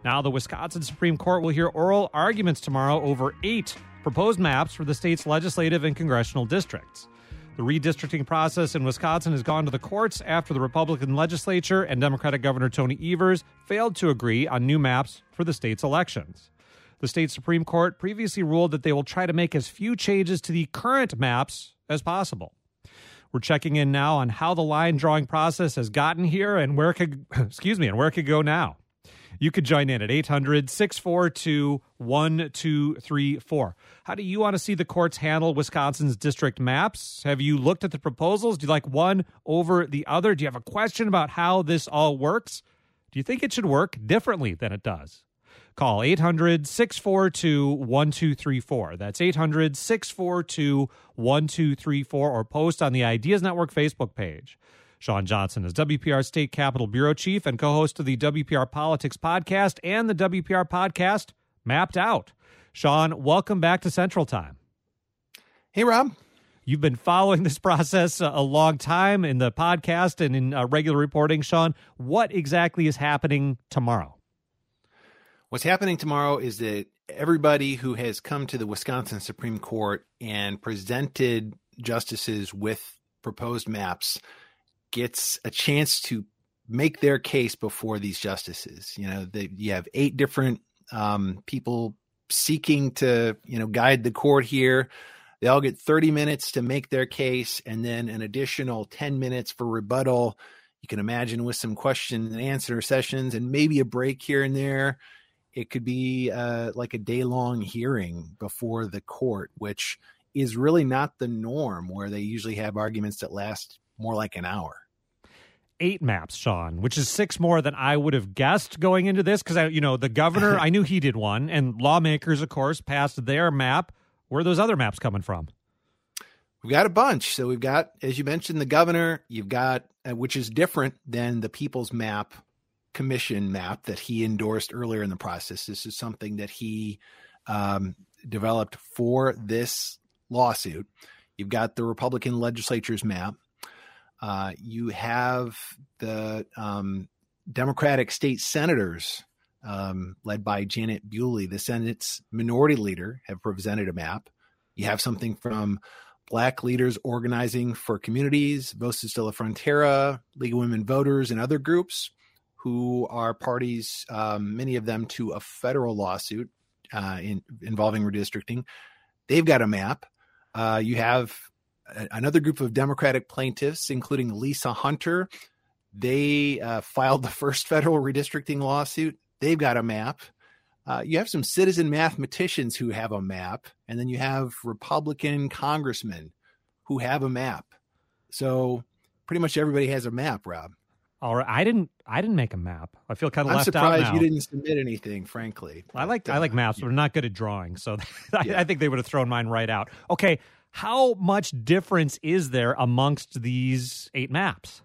Now, the Wisconsin Supreme Court will hear oral arguments tomorrow over 8 proposed maps for the state's legislative and congressional districts. The redistricting process in Wisconsin has gone to the courts after the Republican legislature and Democratic Governor Tony Evers failed to agree on new maps for the state's elections. The state Supreme Court previously ruled that they will try to make as few changes to the current maps as possible. We're checking in now on how the line drawing process has gotten here and where it could, and where it could go now. You could join in at 800-642-1234. How do you want to see the courts handle Wisconsin's district maps? Have you looked at the proposals? Do you like one over the other? Do you have a question about how this all works? Do you think it should work differently than it does? Call 800-642-1234. That's 800-642-1234 or post on the Ideas Network Facebook page. Sean Johnson is WPR State Capitol Bureau Chief and co-host of the WPR Politics Podcast and the WPR Podcast Mapped Out. Sean, welcome back to Central Time. Hey, Rob. You've been following this process a long time in the podcast and in regular reporting. Sean, what exactly is happening tomorrow? What's happening tomorrow is that everybody who has come to the Wisconsin Supreme Court and presented justices with proposed maps gets a chance to make their case before these justices. You know, you have 8 different people seeking to, guide the court here. They all get 30 minutes to make their case and then an additional 10 minutes for rebuttal. You can imagine with some question and answer sessions and maybe a break here and there. It could be like a day-long hearing before the court, which is really not the norm, where they usually have arguments that last more like an hour. 8 maps, Sean, which is 6 more than I would have guessed going into this, because the governor, I knew he did one, and lawmakers, of course, passed their map. Where are those other maps coming from? We've got a bunch. So we've got, as you mentioned, the governor. You've got, which is different than the People's Map Commission map that he endorsed earlier in the process. This is something that he developed for this lawsuit. You've got the Republican legislature's map. You have the Democratic state senators led by Janet Bewley, the Senate's minority leader, have presented a map. You have something from Black Leaders Organizing for Communities, Voces de la Frontera, League of Women Voters, and other groups who are parties, many of them, to a federal lawsuit involving redistricting. They've got a map. You have another group of Democratic plaintiffs, including Lisa Hunter. They filed the first federal redistricting lawsuit. They've got a map. You have some citizen mathematicians who have a map, and then you have Republican congressmen who have a map. So pretty much everybody has a map, Rob. All right, I didn't make a map. I feel kind of left out now. I'm surprised you didn't submit anything, frankly. I like maps, but I'm not good at drawing, so I think they would have thrown mine right out. Okay, how much difference is there amongst these 8 maps?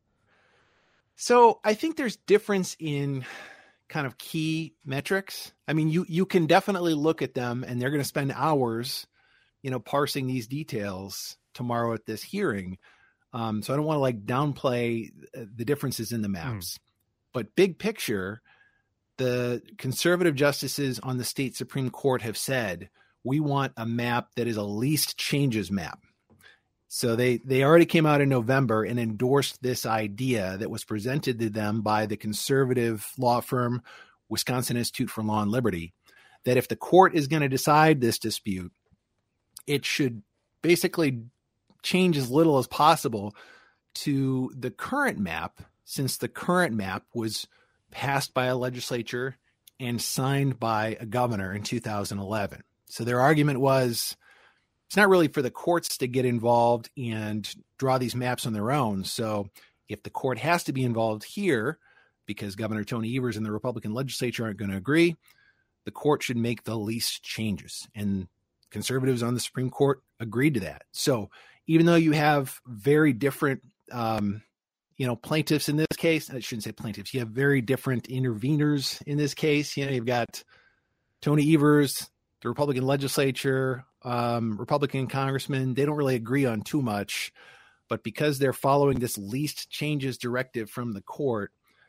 So I think there's difference in kind of key metrics. I mean, you can definitely look at them, and they're going to spend hours, parsing these details tomorrow at this hearing. So I don't want to downplay the differences in the maps, but big picture, the conservative justices on the state Supreme Court have said, we want a map that is a least changes map. So they already came out in November and endorsed this idea that was presented to them by the conservative law firm, Wisconsin Institute for Law and Liberty, that if the court is going to decide this dispute, it should basically change as little as possible to the current map, since the current map was passed by a legislature and signed by a governor in 2011. So their argument was, it's not really for the courts to get involved and draw these maps on their own. So if the court has to be involved here, because Governor Tony Evers and the Republican legislature aren't going to agree, the court should make the least changes. And conservatives on the Supreme Court agreed to that. So even though you have very different, plaintiffs in this case, I shouldn't say plaintiffs, you have very different interveners in this case. You've got Tony Evers, the Republican legislature, Republican congressmen, they don't really agree on too much, but because they're following this least changes directive from the court,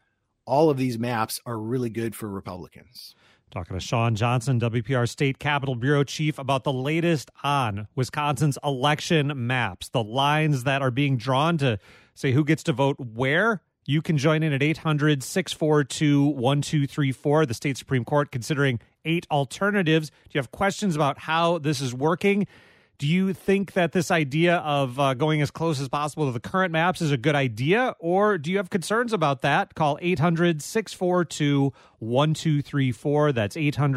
all of these maps are really good for Republicans. Talking to Shawn Johnson, WPR State Capitol Bureau Chief, about the latest on Wisconsin's election maps, the lines that are being drawn to say who gets to vote where. You can join in at 800-642-1234. The state Supreme Court considering 8 alternatives. Do you have questions about how this is working? Do you think that this idea of going as close as possible to the current maps is a good idea, or do you have concerns about that? Call 800-642-1234. That's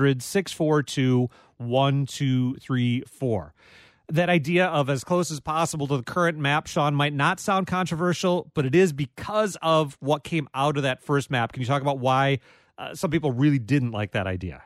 800-642-1234. That idea of as close as possible to the current map, Shawn, might not sound controversial, but it is because of what came out of that first map. Can you talk about why some people really didn't like that idea?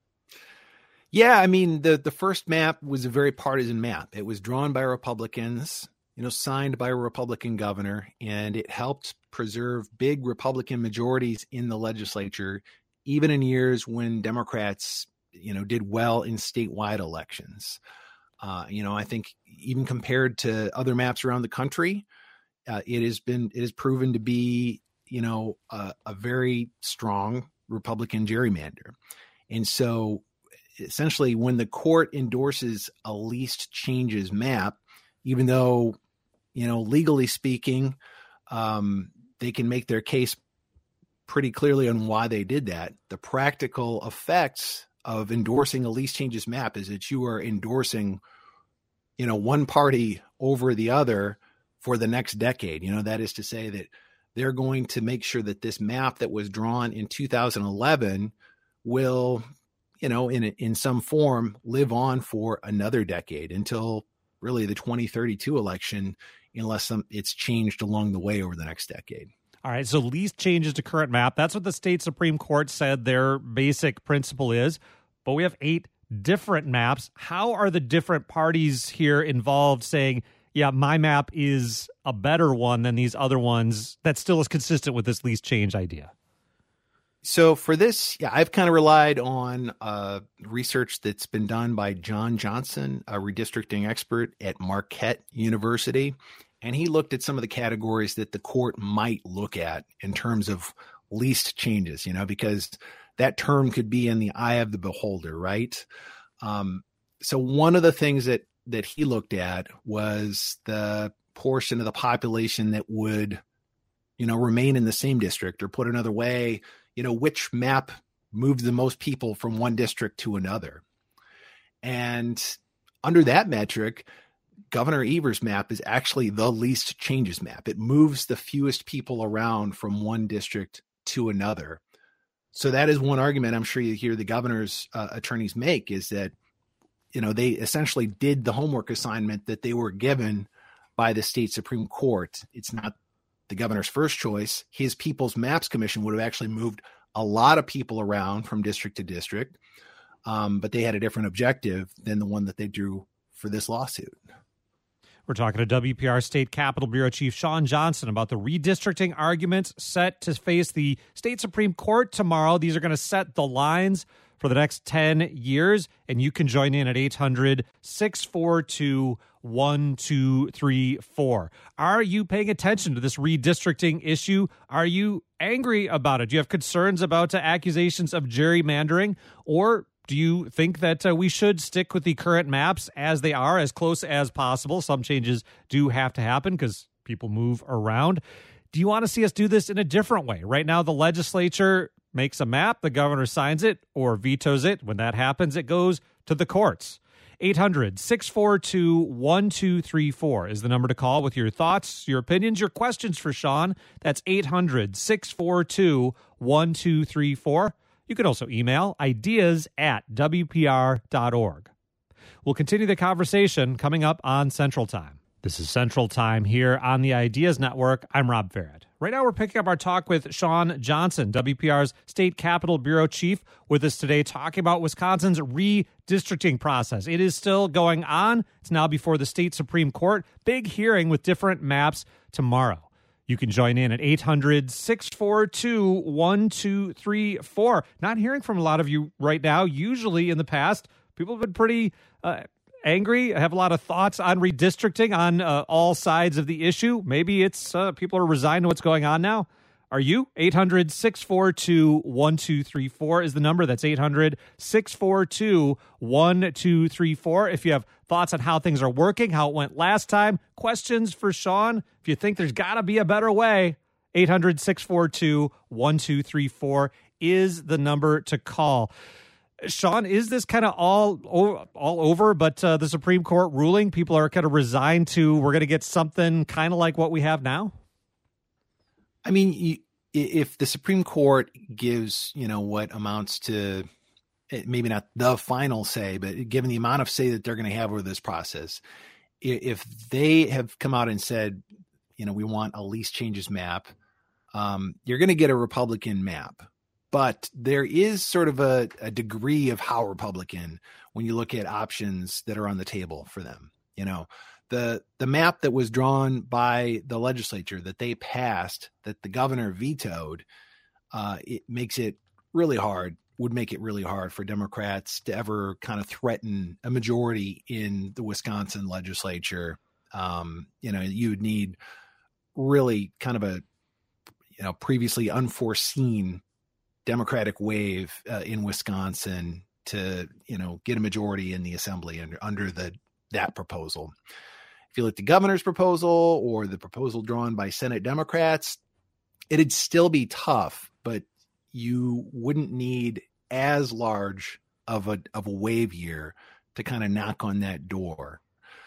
Yeah, I mean, the first map was a very partisan map. It was drawn by Republicans, signed by a Republican governor, and it helped preserve big Republican majorities in the legislature, even in years when Democrats, did well in statewide elections. I think even compared to other maps around the country, it has proven to be, a very strong Republican gerrymander. And so essentially when the court endorses a least changes map, even though, legally speaking, they can make their case pretty clearly on why they did that. The practical effects of endorsing a least changes map is that you are endorsing, one party over the other for the next decade. That is to say that they're going to make sure that this map that was drawn in 2011 will, in some form live on for another decade until really the 2032 election, unless it's changed along the way over the next decade. All right, so least changes to current map. That's what the state Supreme Court said their basic principle is. But we have 8 different maps. How are the different parties here involved saying, yeah, my map is a better one than these other ones that still is consistent with this least change idea? So for this, I've kind of relied on research that's been done by John Johnson, a redistricting expert at Marquette University. And he looked at some of the categories that the court might look at in terms of least changes, because that term could be in the eye of the beholder, right? So one of the things that he looked at was the portion of the population that would, remain in the same district, or put another way, which map moved the most people from one district to another. And under that metric, Governor Evers' map is actually the least changes map. It moves the fewest people around from one district to another. So that is one argument I'm sure you hear the governor's attorneys make, is that, they essentially did the homework assignment that they were given by the state Supreme Court. It's not the governor's first choice. His People's Maps Commission would have actually moved a lot of people around from district to district, but they had a different objective than the one that they drew for this lawsuit. We're talking to WPR State Capitol Bureau Chief Shawn Johnson about the redistricting arguments set to face the state Supreme Court tomorrow. These are going to set the lines for the next 10 years, and you can join in at 800-642-1234. Are you paying attention to this redistricting issue? Are you angry about it? Do you have concerns about accusations of gerrymandering, or do you think that we should stick with the current maps as they are, as close as possible? Some changes do have to happen because people move around. Do you want to see us do this in a different way? Right now, the legislature makes a map, the governor signs it or vetoes it. When that happens, it goes to the courts. 800-642-1234 is the number to call with your thoughts, your opinions, your questions for Shawn. That's 800-642-1234. You can also email ideas@wpr.org. We'll continue the conversation coming up on Central Time. This is Central Time here on the Ideas Network. I'm Rob Farrad. Right now, we're picking up our talk with Shawn Johnson, WPR's State Capitol Bureau Chief, with us today talking about Wisconsin's redistricting process. It is still going on. It's now before the state Supreme Court. Big hearing with different maps tomorrow. You can join in at 800-642-1234. Not hearing from a lot of you right now. Usually in the past, people have been pretty angry. I have a lot of thoughts on redistricting on all sides of the issue. Maybe it's people are resigned to what's going on now. Are you? 800-642-1234 is the number. That's 800-642-1234. If you have thoughts on how things are working, how it went last time, questions for Sean, if you think there's got to be a better way, 800-642-1234 is the number to call. Sean, is this kind of all over, but the Supreme Court ruling, people are kind of resigned to, we're going to get something kind of like what we have now? I mean, if the Supreme Court gives, what amounts to maybe not the final say, but given the amount of say that they're going to have over this process, if they have come out and said, we want a least changes map, you're going to get a Republican map. But there is sort of a degree of how Republican when you look at options that are on the table for them. The map that was drawn by the legislature that they passed, that the governor vetoed, it makes it really hard, would make it really hard for Democrats to ever kind of threaten a majority in the Wisconsin legislature. You would need really kind of a, previously unforeseen Democratic wave in Wisconsin to, get a majority in the assembly under that proposal. If you look at the governor's proposal or the proposal drawn by Senate Democrats, it'd still be tough, but you wouldn't need as large of a wave year to kind of knock on that door.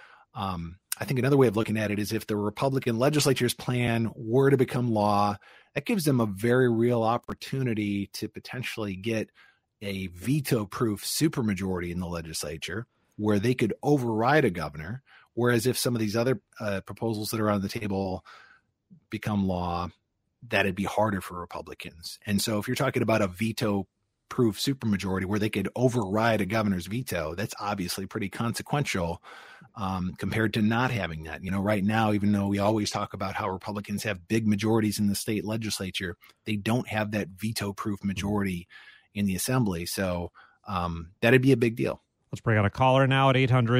I think another way of looking at it is if the Republican legislature's plan were to become law, that gives them a very real opportunity to potentially get a veto-proof supermajority in the legislature where they could override a governor. Whereas if some of these other proposals that are on the table become law, that'd be harder for Republicans. And so if you're talking about a veto-proof supermajority where they could override a governor's veto, that's obviously pretty consequential compared to not having that. Right now, even though we always talk about how Republicans have big majorities in the state legislature, they don't have that veto-proof majority in the assembly. So that'd be a big deal. Let's bring out a caller now at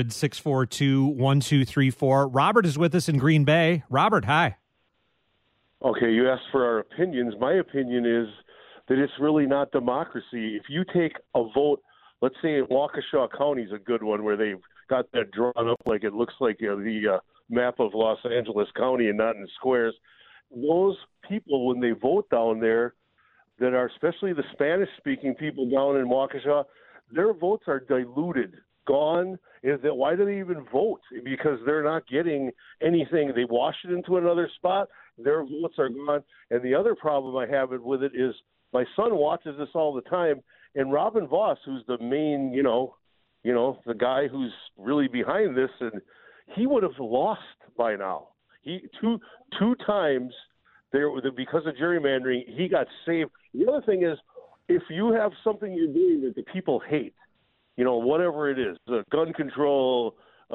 800-642-1234. Robert is with us in Green Bay. Robert, hi. Okay, you asked for our opinions. My opinion is that it's really not democracy. If you take a vote, let's say Waukesha County is a good one where they've got that drawn up like it looks like the map of Los Angeles County and not in squares. Those people, when they vote down there, that are especially the Spanish-speaking people down in Waukesha, their votes are diluted, gone. Why do they even vote? Because they're not getting anything. They wash it into another spot. Their votes are gone. And the other problem I have with it is my son watches this all the time, and Robin Vos, who's the main, the guy who's really behind this, and he would have lost by now. He two times there because of gerrymandering, he got saved. The other thing is, if you have something you're doing that the people hate, whatever it is, gun control,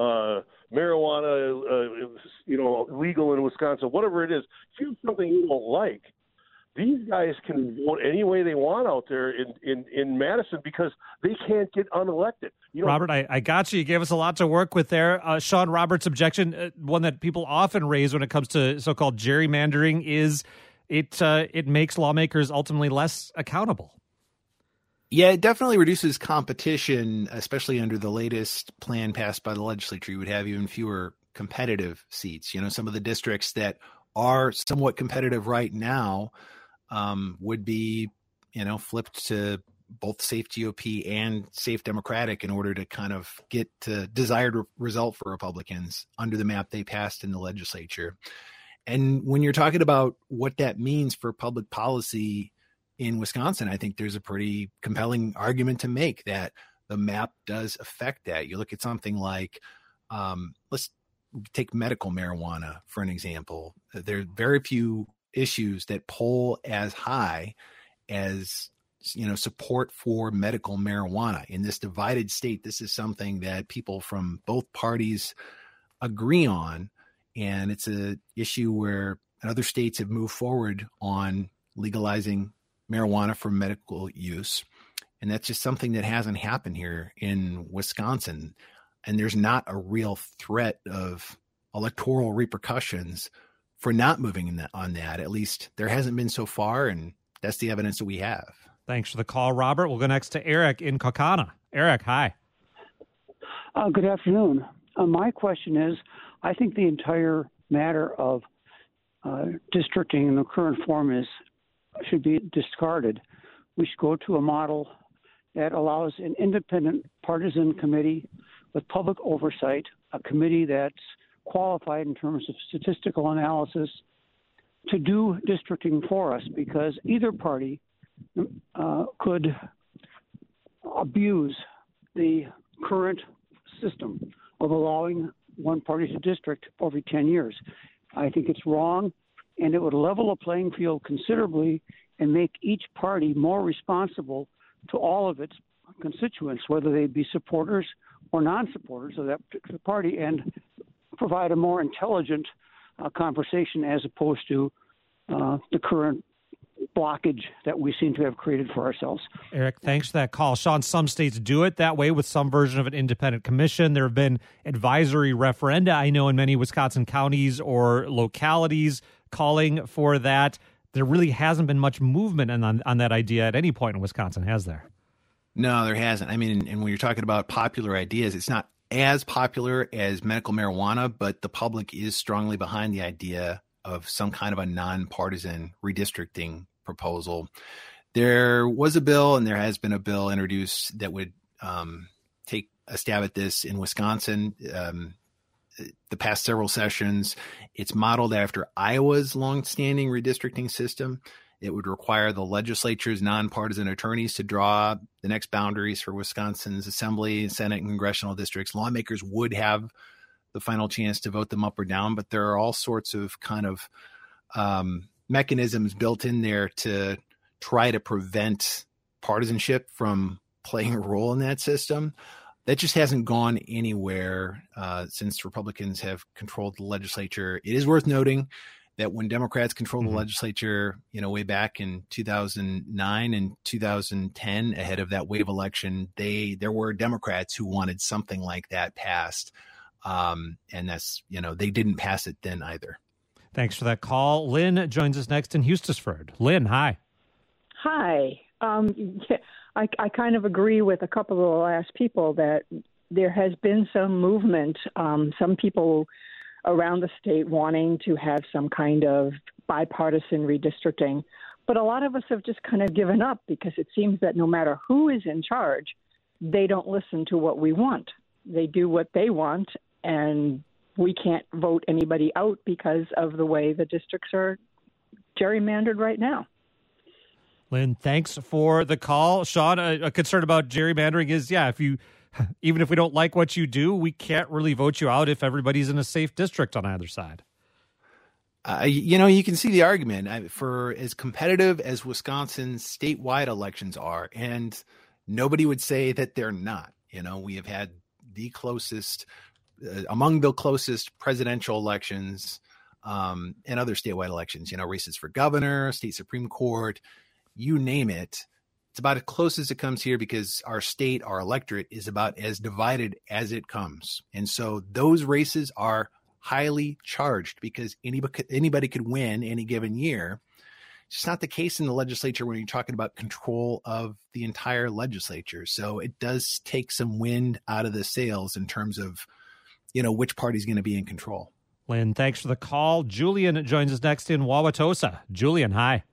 marijuana, legal in Wisconsin, whatever it is, if you have something you don't like, these guys can vote any way they want out there in Madison because they can't get unelected. Robert, I got you. You gave us a lot to work with there. Sean, Robert's objection, one that people often raise when it comes to so-called gerrymandering, is it makes lawmakers ultimately less accountable. Yeah, it definitely reduces competition, especially under the latest plan passed by the legislature. You would have even fewer competitive seats. Some of the districts that are somewhat competitive right now would be, flipped to both safe GOP and safe Democratic in order to kind of get the desired result for Republicans under the map they passed in the legislature. And when you're talking about what that means for public policy in Wisconsin, I think there's a pretty compelling argument to make that the map does affect that. You look at something like, let's take medical marijuana for an example. There are very few issues that poll as high as, support for medical marijuana. In this divided state, this is something that people from both parties agree on. And it's an issue where other states have moved forward on legalizing marijuana for medical use. And that's just something that hasn't happened here in Wisconsin. And there's not a real threat of electoral repercussions for not moving on that. At least there hasn't been so far, and that's the evidence that we have. Thanks for the call, Robert. We'll go next to Eric in Kaukauna. Eric, hi. Good afternoon. My question is, I think the entire matter of districting in the current form should be discarded. We should go to a model that allows an independent partisan committee with public oversight, a committee that's qualified in terms of statistical analysis to do districting for us, because either party could abuse the current system of allowing one party to district every 10 years. I think it's wrong, and it would level the playing field considerably and make each party more responsible to all of its constituents, whether they be supporters or non-supporters of that particular party, and provide a more intelligent conversation as opposed to the current blockage that we seem to have created for ourselves. Eric, thanks for that call. Sean, some states do it that way with some version of an independent commission. There have been advisory referenda, I know, in many Wisconsin counties or localities calling for that. There really hasn't been much movement on that idea at any point in Wisconsin, has there? No, there hasn't. I mean, and when you're talking about popular ideas, it's not as popular as medical marijuana, but the public is strongly behind the idea of some kind of a nonpartisan redistricting proposal. There was a bill, and there has been a bill introduced that would take a stab at this in Wisconsin. The past several sessions, it's modeled after Iowa's longstanding redistricting system. It would require the legislature's nonpartisan attorneys to draw the next boundaries for Wisconsin's Assembly, Senate, and congressional districts. Lawmakers would have the final chance to vote them up or down, but there are all sorts of kind of mechanisms built in there to try to prevent partisanship from playing a role in that system. That just hasn't gone anywhere since Republicans have controlled the legislature. It is worth noting that when Democrats controlled the legislature, way back in 2009 and 2010, ahead of that wave election, there were Democrats who wanted something like that passed. And that's, they didn't pass it then either. Thanks for that call. Lynn joins us next in Eustisford. Lynn, hi. Hi. I kind of agree with a couple of the last people that there has been some movement, some people around the state wanting to have some kind of bipartisan redistricting. But a lot of us have just kind of given up because it seems that no matter who is in charge, they don't listen to what we want. They do what they want, and we can't vote anybody out because of the way the districts are gerrymandered right now. Lynn, thanks for the call. Sean, a concern about gerrymandering is, even if we don't like what you do, we can't really vote you out if everybody's in a safe district on either side. You can see the argument for as competitive as Wisconsin's statewide elections are, and nobody would say that they're not. We have had the closest, among the closest presidential elections and other statewide elections, races for governor, state Supreme Court, you name it. It's about as close as it comes here because our state, our electorate, is about as divided as it comes. And so those races are highly charged because anybody could win any given year. It's just not the case in the legislature when you're talking about control of the entire legislature. So it does take some wind out of the sails in terms of, which party's going to be in control. Lynn, thanks for the call. Julian joins us next in Wauwatosa. Julian, hi.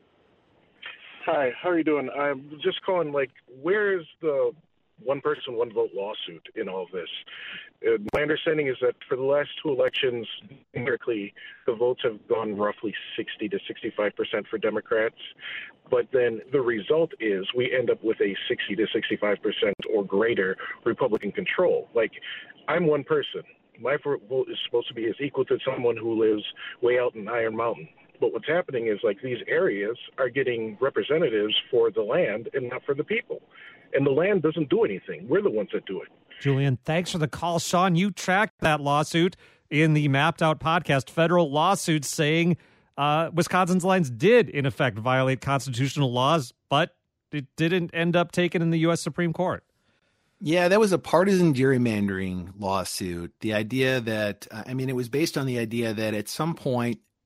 Hi, how are you doing? I'm just calling, where is the one person, one vote lawsuit in all of this? My understanding is that for the last two elections, numerically, the votes have gone roughly 60 to 65% for Democrats. But then the result is we end up with a 60 to 65% or greater Republican control. I'm one person. My vote is supposed to be as equal to someone who lives way out in Iron Mountain. But what's happening is these areas are getting representatives for the land and not for the people. And the land doesn't do anything. We're the ones that do it. Julian, thanks for the call. Sean, you tracked that lawsuit in the Mapped Out podcast, federal lawsuit saying Wisconsin's lines did, in effect, violate constitutional laws, but it didn't end up taken in the U.S. Supreme Court. Yeah, that was a partisan gerrymandering lawsuit. The idea that, it was based on the idea that at some point,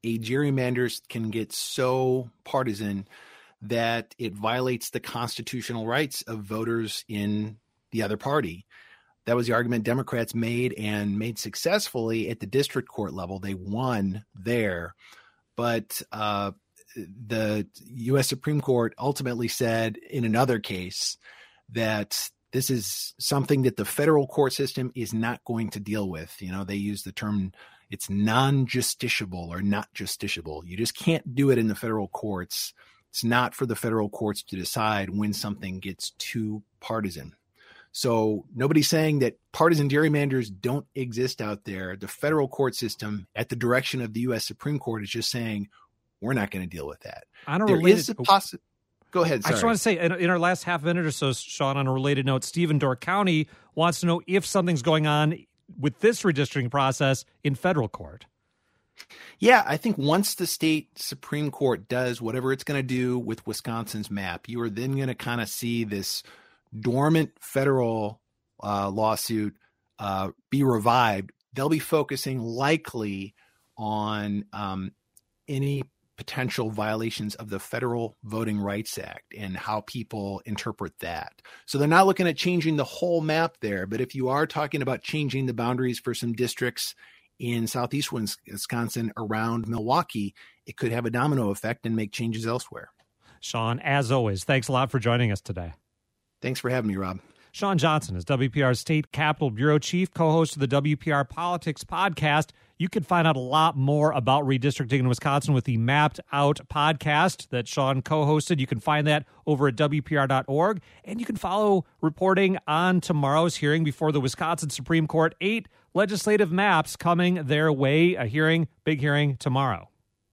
a gerrymander can get so partisan that it violates the constitutional rights of voters in the other party. That was the argument Democrats made successfully at the district court level. They won there. But the U.S. Supreme Court ultimately said in another case that this is something that the federal court system is not going to deal with. You know, they use the term, it's non-justiciable or not justiciable. You just can't do it in the federal courts. It's not for the federal courts to decide when something gets too partisan. So nobody's saying that partisan gerrymanders don't exist out there. The federal court system, at the direction of the U.S. Supreme Court, is just saying, we're not going to deal with that. Go ahead. Sorry. I just want to say, in our last half minute or so, Sean, on a related note, Stephen Door County wants to know if something's going on with this redistricting process in federal court. Yeah, I think once the state Supreme Court does whatever it's going to do with Wisconsin's map, you are then going to kind of see this dormant federal lawsuit be revived. They'll be focusing likely on any potential violations of the Federal Voting Rights Act and how people interpret that. So they're not looking at changing the whole map there, but if you are talking about changing the boundaries for some districts in southeast Wisconsin around Milwaukee, it could have a domino effect and make changes elsewhere. Sean, as always, thanks a lot for joining us today. Thanks for having me, Rob. Sean Johnson is WPR's State Capitol Bureau Chief, co-host of the WPR Politics podcast. You can find out a lot more about redistricting in Wisconsin with the Mapped Out podcast that Sean co-hosted. You can find that over at WPR.org. And you can follow reporting on tomorrow's hearing before the Wisconsin Supreme Court. 8 legislative maps coming their way. A hearing, big hearing tomorrow.